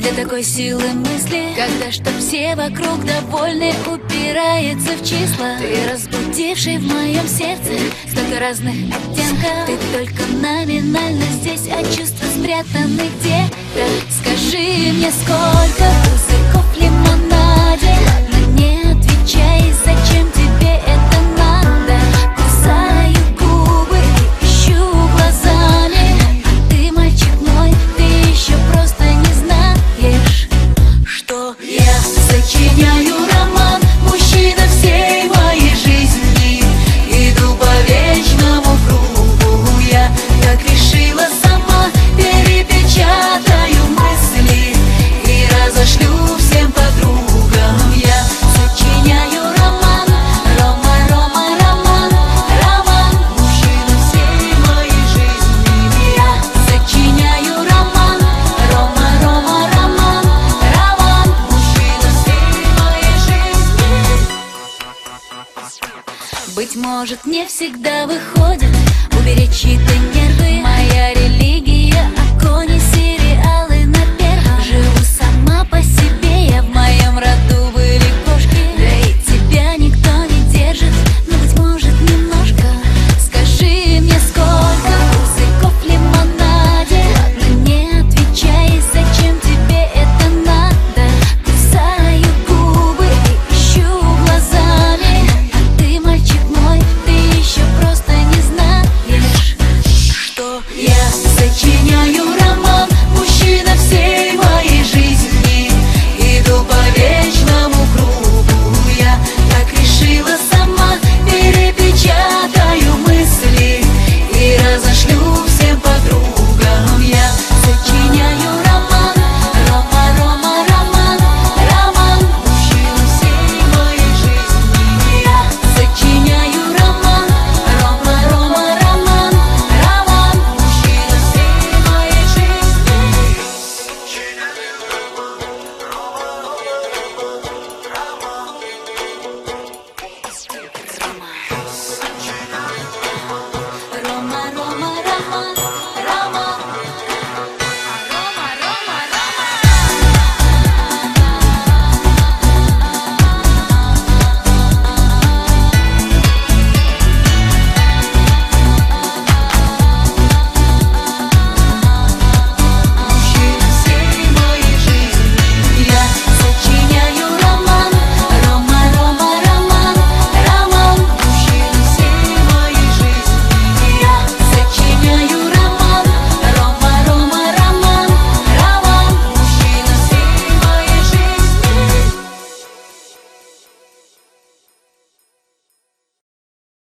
Для такой силы мысли, когда чтоб все вокруг довольны, упирается в числа. Ты разбудивший в моем сердце столько разных оттенков. Ты только номинально здесь, а чувства спрятаны где-то. Скажи мне, сколько языков в лимонаде? Ладно, не отвечай, зачем тебе это надо? Кусаю губы, ищу глазами, а ты, мальчик мой, ты еще просто не знаешь, что я сочиняю роман, мужчина всей моей жизни. Иду по вечному кругу, я так решила сама. Перепечатаю мысли и разошлю всем подругам. Я сочиняю роман, роман, мужчина всей моей жизни. Я сочиняю роман, роман, мужчина всей моей жизни. Быть может, не всегда выходит уберечь чьи-то нервы. Моя религия — огонь и